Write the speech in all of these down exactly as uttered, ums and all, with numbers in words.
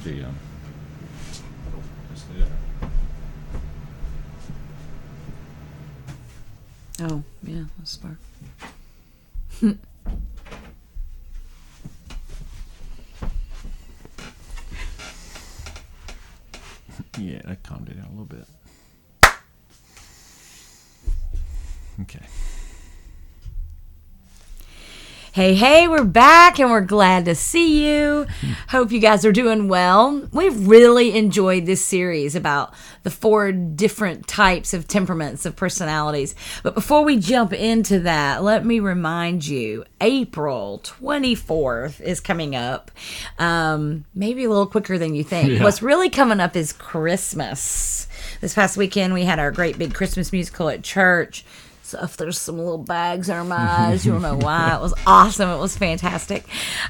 the um. Oh, yeah, that's smart. Yeah, I calmed it down a little bit. Okay. Hey, hey, we're back and we're glad to see you. Hope you guys are doing well. We've really enjoyed this series about the four different types of temperaments, of personalities. But before we jump into that, let me remind you, April twenty-fourth is coming up. Um, maybe a little quicker than you think. Yeah. What's really coming up is Christmas. This past weekend, we had our great big Christmas musical at church. So if there's some little bags under my eyes, you'll know why. It was awesome. It was fantastic.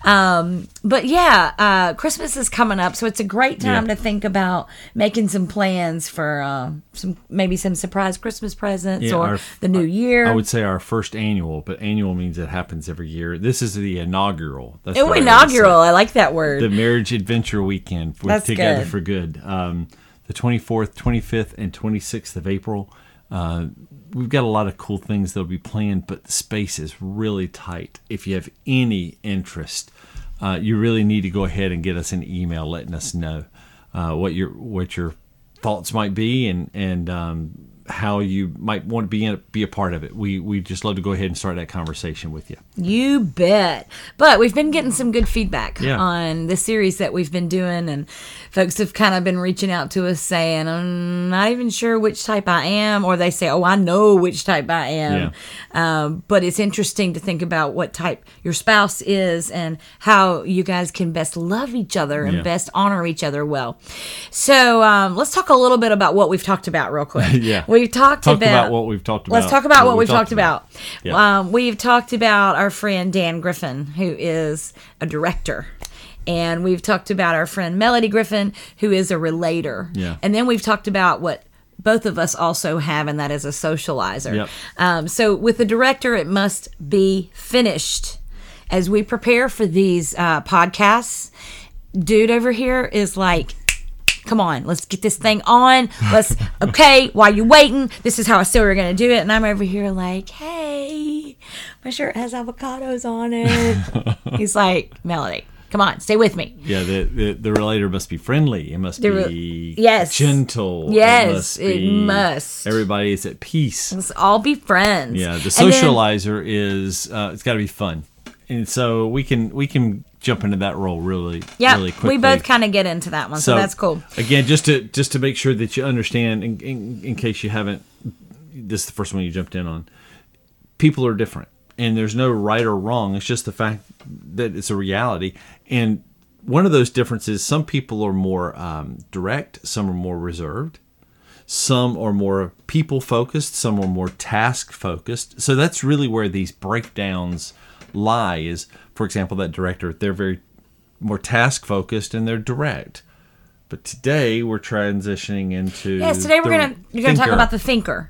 Um, but yeah, uh, Christmas is coming up, so it's a great time Yeah. to think about making some plans for uh, some maybe some surprise Christmas presents Yeah, or our- the new year. I would say our first annual, but annual means it happens every year. This is the inaugural. That's Oh, what I would inaugural. say. I like that word. The Marriage Adventure Weekend with That's Together good. for Good. Um, the twenty-fourth, twenty-fifth, and twenty-sixth of April. Uh, we've got a lot of cool things that'll be planned, but the space is really tight. If you have any interest, uh, you really need to go ahead and get us an email letting us know uh, what your what your thoughts might be and and um, how you might want to be in, be a part of it. We we just love to go ahead and start that conversation with you. You bet. But we've been getting some good feedback Yeah. on the series that we've been doing, and folks have kind of been reaching out to us saying, I'm not even sure which type I am, or they say, oh, I know which type I am. Um, but it's interesting to think about what type your spouse is and how you guys can best love each other and Yeah. best honor each other well. So um, let's talk a little bit about what we've talked about real quick. Yeah. We've talked Talk about, about what we've talked about. Let's talk about what, we've talked about. Yeah. Um, we've talked about our friend Dan Griffin, who is a director. And we've talked about our friend Melody Griffin, who is a relator. Yeah. And then we've talked about what both of us also have, and that is a socializer. Yep. Um, so with the director, it must be finished. As we prepare for these uh, podcasts, dude over here is like, come on, let's get this thing on. Let's, okay, while you're waiting, this is how I said we were going to do it. And I'm over here like, hey, my shirt has avocados on it. He's like, Melody, come on, stay with me. Yeah, the, the the relator must be friendly. It must The re- be yes. gentle. Yes, it must. it Be, must. Everybody is at peace. Let's all be friends. Yeah, the And then- socializer is uh, it's got to be fun, and so we can we can jump into that role really yeah, really quickly. we both kind of get into that one, so, that's cool. Again, just to just to make sure that you understand, in, in, in case you haven't, this is the first one you jumped in on. People are different, and there's no right or wrong. It's just the fact that it's a reality, and one of those differences, some people are more um, direct, some are more reserved, some are more people focused, some are more task focused. So that's really where these breakdowns lie. Is, for example, that director, they're very more task focused and they're direct. But today we're transitioning into Yes, today we're the gonna you're gonna talk thinker. about the thinker,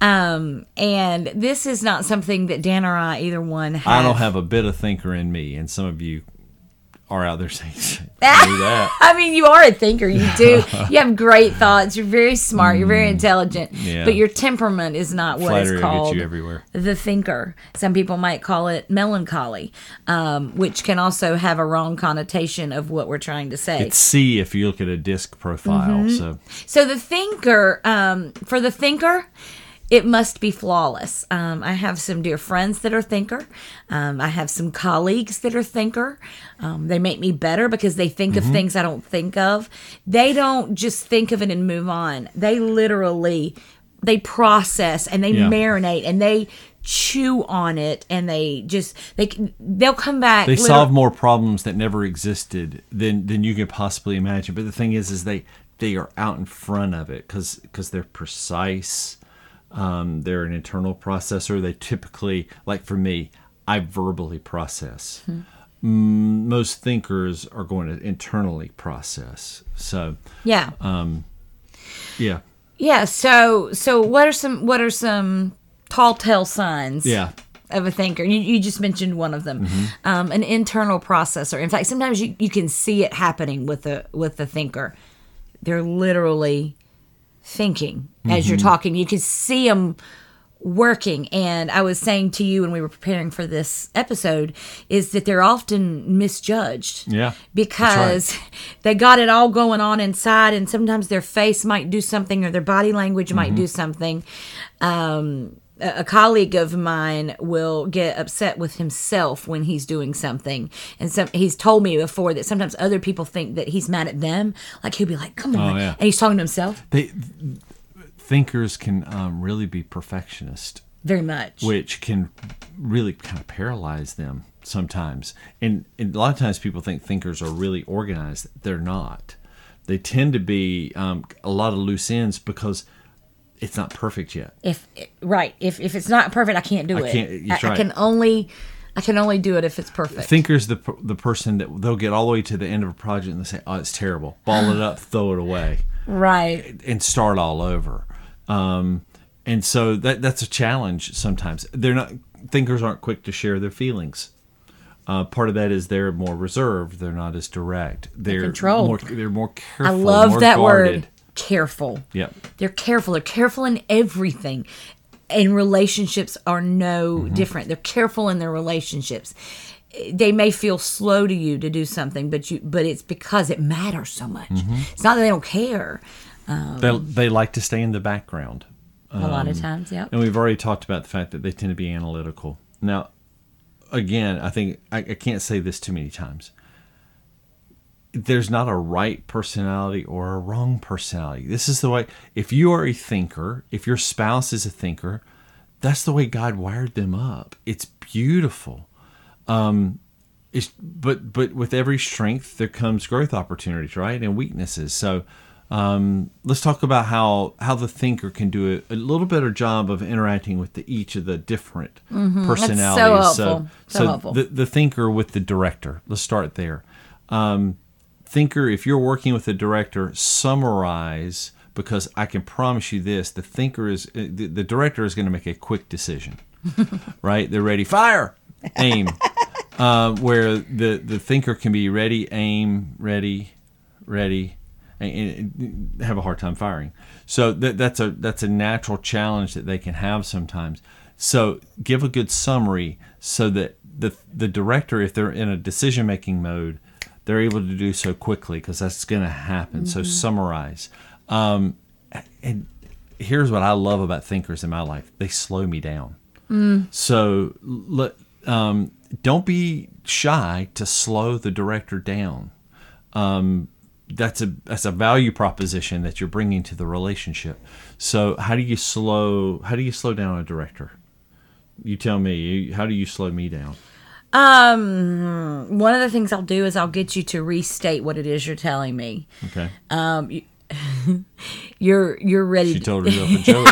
um, and this is not something that Dan or I either one have. I don't have a bit of thinker in me, and some of you are out there saying I knew that. I mean, you are a thinker. You do. You have great thoughts. You're very smart. You're very intelligent. yeah. But your temperament is not what Flattery is will get called you everywhere. the thinker. Some people might call it melancholy, um, which can also have a wrong connotation of what we're trying to say. It's C if you look at a disc profile. Mm-hmm. So So the thinker, um, for the thinker, it must be flawless. Um, I have some dear friends that are thinker. Um, I have some colleagues that are thinker. Um, they make me better because they think Mm-hmm. of things I don't think of. They don't just think of it and move on. They literally, they process and they Yeah. marinate and they chew on it and they just, they they'll come back. they liter- solve more problems that never existed than than you could possibly imagine. But the thing is, is they they are out in front of it because because they're precise. Um, they're an internal processor. They typically, like for me, I verbally process. Hmm. Mm, most thinkers are going to internally process. So, Yeah. yeah, Yeah, so so what are some what are some tall tale signs yeah. of a thinker. You, you just mentioned one of them, mm-hmm. um, an internal processor. In fact, sometimes you, you can see it happening with the with the thinker. They're literally thinking as mm-hmm. you're talking. You can see them working. And I was saying to you when we were preparing for this episode is that they're often misjudged. Yeah. Because right. they got it all going on inside, and sometimes their face might do something or their body language mm-hmm. might do something. Um, a, a colleague of mine will get upset with himself when he's doing something. And some, he's told me before that sometimes other people think that he's mad at them. Like he'll be like, come on. Oh, yeah. And he's talking to himself. They... Thinkers can um, really be perfectionist. Very much. Which can really kind of paralyze them sometimes. And, and a lot of times people think thinkers are really organized. They're not. They tend to be um, a lot of loose ends because it's not perfect yet. If Right. If if it's not perfect, I can't do I it. Can't, I, right. I can only... I can only do it if it's perfect. Thinker's the the person that they'll get all the way to the end of a project and they say, oh, it's terrible. Ball it up, throw it away. Right. And start all over. Um, and so that that's a challenge sometimes. They're not thinkers aren't quick to share their feelings. Uh, part of that is they're more reserved. They're not as direct. They're, they're controlled. More, they're more careful. I love more that guarded. word. Careful. Yep. They're careful. They're careful in everything. And relationships are no mm-hmm. different. They're careful in their relationships. They may feel slow to you to do something, but you but it's because it matters so much. Mm-hmm. It's not that they don't care. Um, they they like to stay in the background. Um, a lot of times, yeah. And we've already talked about the fact that they tend to be analytical. Now, again, I think I, I can't say this too many times. There's not a right personality or a wrong personality. This is the way, if you are a thinker, if your spouse is a thinker, that's the way God wired them up. It's beautiful. Um, it's, but but with every strength, there comes growth opportunities, right? And weaknesses. So um, let's talk about how, how the thinker can do a, a little better job of interacting with the, each of the different mm-hmm. personalities. That's so helpful. So, so, so helpful. The, the thinker with the director. Let's start there. Um, Thinker, if you're working with a director, summarize, because I can promise you this, the thinker is, the, the director is going to make a quick decision, right? They're ready, fire, aim, uh, where the, the thinker can be ready, aim, ready, ready, and, and have a hard time firing. So that, that's a that's a natural challenge that they can have sometimes. So give a good summary so that the the director, if they're in a decision-making mode, they're able to do so quickly because that's going to happen. Mm-hmm. So summarize. Um, and here's what I love about thinkers in my life. They slow me down. Mm. So let, um, don't be shy to slow the director down. Um, that's a that's a value proposition that you're bringing to the relationship. So how do you slow how do you slow down a director? You tell me. How do you slow me down? Um, one of the things I'll do is I'll get you to restate what it is you're telling me. Okay. Um, you, you're you're ready. She to, told herself a joke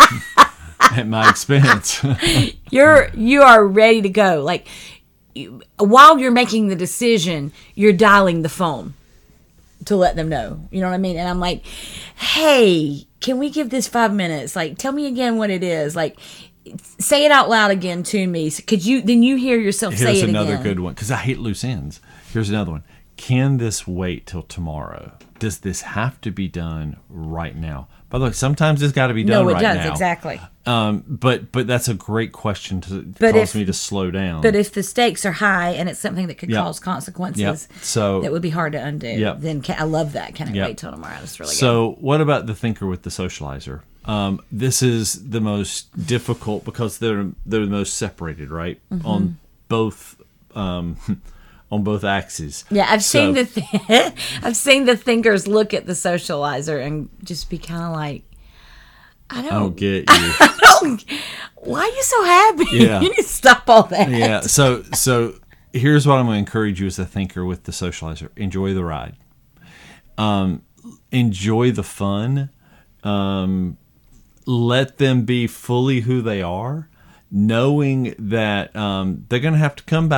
at my expense. you're you are ready to go. Like you, while you're making the decision, you're dialing the phone to let them know. You know what I mean? And I'm like, hey, can we give this five minutes? Like, tell me again what it is. Like. Say it out loud again to me. Could you? Then you hear yourself Here's say it again. Here's another good one because I hate loose ends. Here's another one. Can this wait till tomorrow? Does this have to be done right now? By the way, sometimes it's got to be done right now. No, it does exactly. Um, but but that's a great question to but cause if, me to slow down. But if the stakes are high and it's something that could yep. cause consequences, yep. so that would be hard to undo. Yep. Then can, I love that. Can I yep. wait till tomorrow? That's really so good. So what about the thinker with the socializer? Um, this is the most difficult because they're they're the most separated, right? Mm-hmm. On both um, on both axes. Yeah, I've so, seen the th- I've seen the thinkers look at the socializer and just be kind of like, I don't, I don't get you. I don't, why are you so happy? Yeah. You need to stop all that. Yeah. So so here's what I'm going to encourage you as a thinker with the socializer: enjoy the ride, um, enjoy the fun. Um, Let them be fully who they are, knowing that um, they're going to have to come back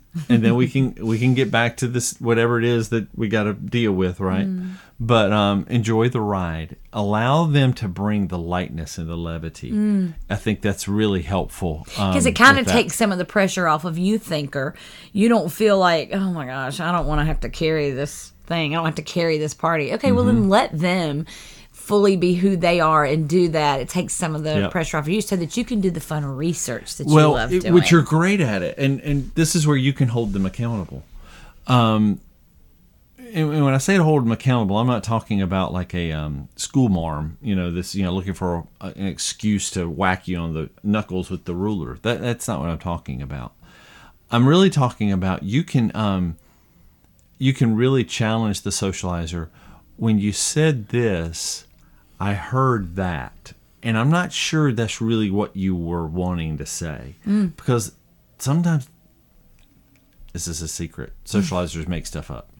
and then we can we can get back to this whatever it is that we got to deal with, right? Mm. But um, enjoy the ride. Allow them to bring the lightness and the levity. Mm. I think that's really helpful because um, it kind of takes some of the pressure off of you, thinker. You don't feel like, oh my gosh, I don't want to have to carry this thing. I don't have to carry this party. Okay, mm-hmm. well then let them fully be who they are and do that. It takes some of the yep. pressure off of you so that you can do the fun research that well, you love it, doing. Which you're great at it. And and this is where you can hold them accountable. Um, and, and when I say to hold them accountable, I'm not talking about like a um, school marm, you know, this, you know, looking for a, an excuse to whack you on the knuckles with the ruler. That That's not what I'm talking about. I'm really talking about you can um, you can really challenge the socializer. When you said this, I heard that, and I'm not sure that's really what you were wanting to say, mm. because sometimes, this is a secret, socializers make stuff up.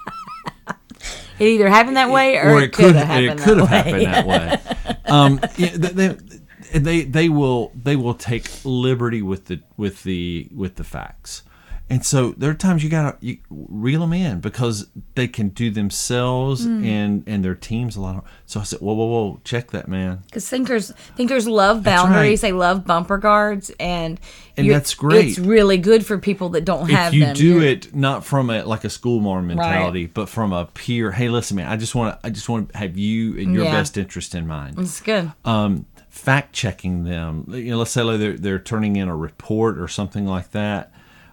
It either happened that way, or, or it, it could have happened, it that, could have way. happened that way. Um, yeah, they, they they will they will take liberty with the with the with the facts. And so there are times you gotta you reel them in because they can do themselves mm. and, and their teams a lot. Of, so I said, whoa, whoa, whoa, check that, man. Because thinkers thinkers love boundaries. Right. They love bumper guards, and and that's great. It's really good for people that don't have if you them. do You're, it not from a like a school marm mentality, right. but from a peer. Hey, listen, man, I just want to I just want to have you and your yeah. best interest in mind. It's good. Um, fact checking them. You know, let's say like they're they're turning in a report or something like that.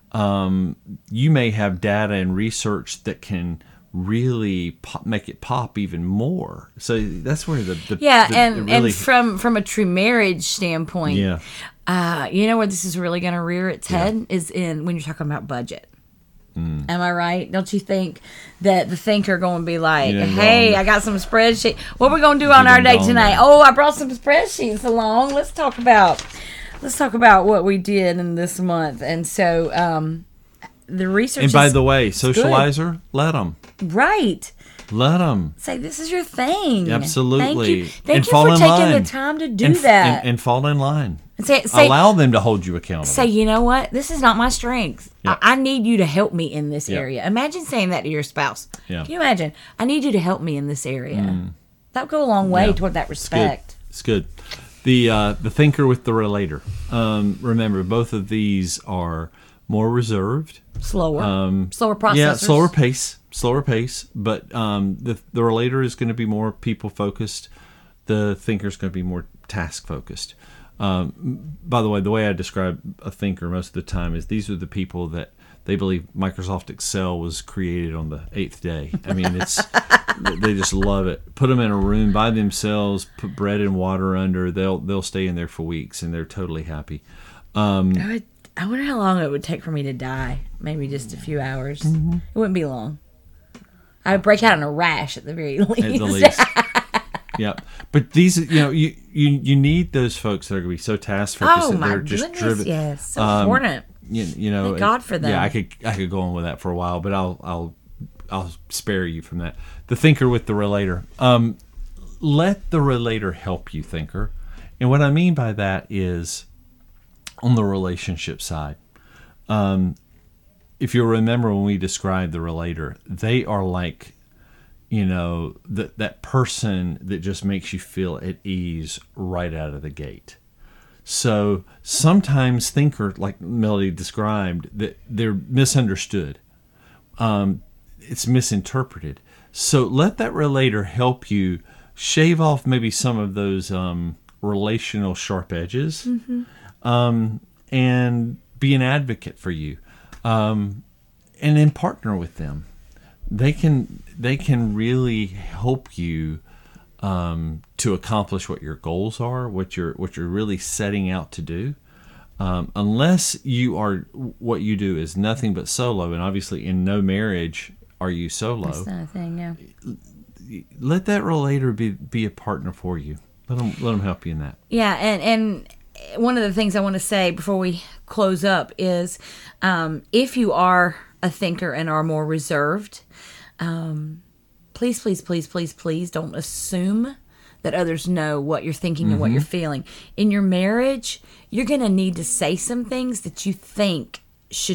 Um, you may have data and research that can really pop, make it pop even more. So that's where the, the yeah, the, and the really, and from from a true marriage standpoint, yeah, uh, you know where this is really going to rear its head yeah. is in when you're talking about budget. Mm. Am I right? Don't you think that the thinker going to be like, hey, I got some spreadsheet. What are we going to do on our date tonight? Oh, I brought some spreadsheets along. Let's talk about. Let's talk about what we did in this month. And so um, the research And by the way, socializer, good. Let them. Right. Let them. Say, this is your thing. Absolutely. Thank you, Thank and you fall for in taking line. the time to do and, that. And, and fall in line. And say, say, Allow them to hold you accountable. Say, you know what? This is not my strength. Yep. I, I need you to help me in this yep. area. Imagine saying that to your spouse. Yeah. Can you imagine? I need you to help me in this area. Mm. That would go a long way yeah. toward that respect. It's good. It's good. The uh, the thinker with the relator. Um, remember, both of these are more reserved, slower, um, slower processors. Yeah, slower pace, slower pace. But um, the the relator is going to be more people focused. The thinker is going to be more task focused. Um, by the way, the way I describe a thinker most of the time is these are the people that they believe Microsoft Excel was created on the eighth day. I mean, it's they just love it. Put them in a room by themselves, put bread and water under. They'll they'll stay in there for weeks, and they're totally happy. Um, I, would, I wonder how long it would take for me to die. Maybe just a few hours. Mm-hmm. It wouldn't be long. I would break out in a rash at the very least. At the least. Yeah, but these, you know, you, you you need those folks that are going to be so task focused oh, that my they're just goodness, driven. Yes, so um, important. You, you know, Thank God for them. Yeah, I could I could go on with that for a while, but I'll I'll I'll spare you from that. The thinker with the relator. Um, let the relator help you, thinker, and what I mean by that is on the relationship side. Um, if you'll remember when we described the relator, they are like, you know, that that person that just makes you feel at ease right out of the gate. So sometimes thinker, like Melody described, that they're misunderstood. Um, it's misinterpreted. So let that relator help you shave off maybe some of those um, relational sharp edges, mm-hmm. um, and be an advocate for you, um, and then partner with them. They can they can really help you um, to accomplish what your goals are, what you're what you're really setting out to do. Um, unless you are what you do is nothing but solo, and obviously in no marriage are you solo. That's not a thing, yeah. Let that relator be be a partner for you. Let them let them help you in that. Yeah, and and one of the things I want to say before we close up is, um, if you are a thinker and are more reserved, um, please, please, please, please, please don't assume that others know what you're thinking mm-hmm. and what you're feeling. In your marriage, you're going to need to say some things that you think should just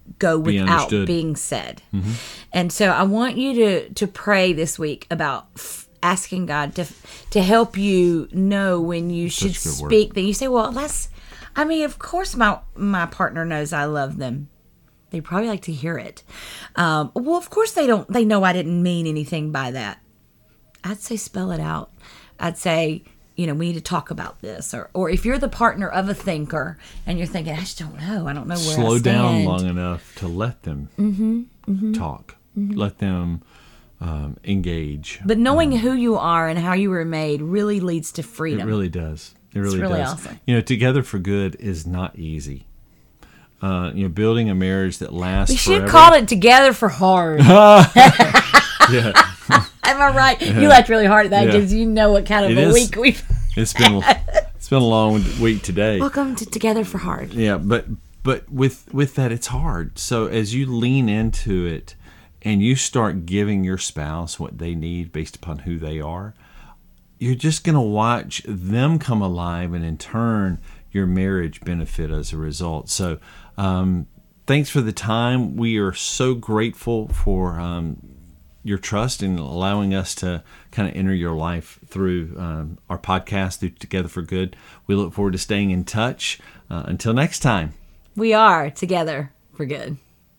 go Be without understood. being said. And so I want you to to pray this week about f- asking God to to help you know when you should Such a good word. speak. That you say, well, that's. I mean, of course, my my partner knows I love them. They probably like to hear it. Um, well, of course they don't. They know I didn't mean anything by that. I'd say spell it out. I'd say, you know, we need to talk about this. Or, or if you're the partner of a thinker and you're thinking, I just don't know. I don't know where Slow I down stand. long enough to let them talk. Let them um, engage. But knowing who you are and how you were made really leads to It freedom. really does. It really, really does. awesome. You know, Together for Good is not easy. Uh, you know, building a marriage that lasts we should forever. call it Together for Hard. Yeah, Am I right? You laughed really hard at that Yeah. because you know what kind of It a is. week we've. it's been it's been a long week today. Welcome to Together for Hard. Yeah, but but with with that, it's hard. So as you lean into it, and you start giving your spouse what they need based upon who they are, you're just going to watch them come alive, and in turn, your marriage benefit as a result. So, um, thanks for the time. We are so grateful for um, your trust in allowing us to kind of enter your life through um, our podcast, through Together for Good. We look forward to staying in touch. Uh, until next time. We are Together for Good.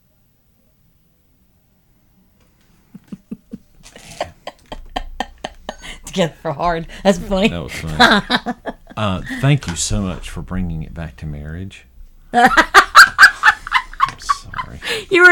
Together for Hard. That's funny. That was fun. uh, thank you so much for bringing it back to marriage. I'm sorry. You were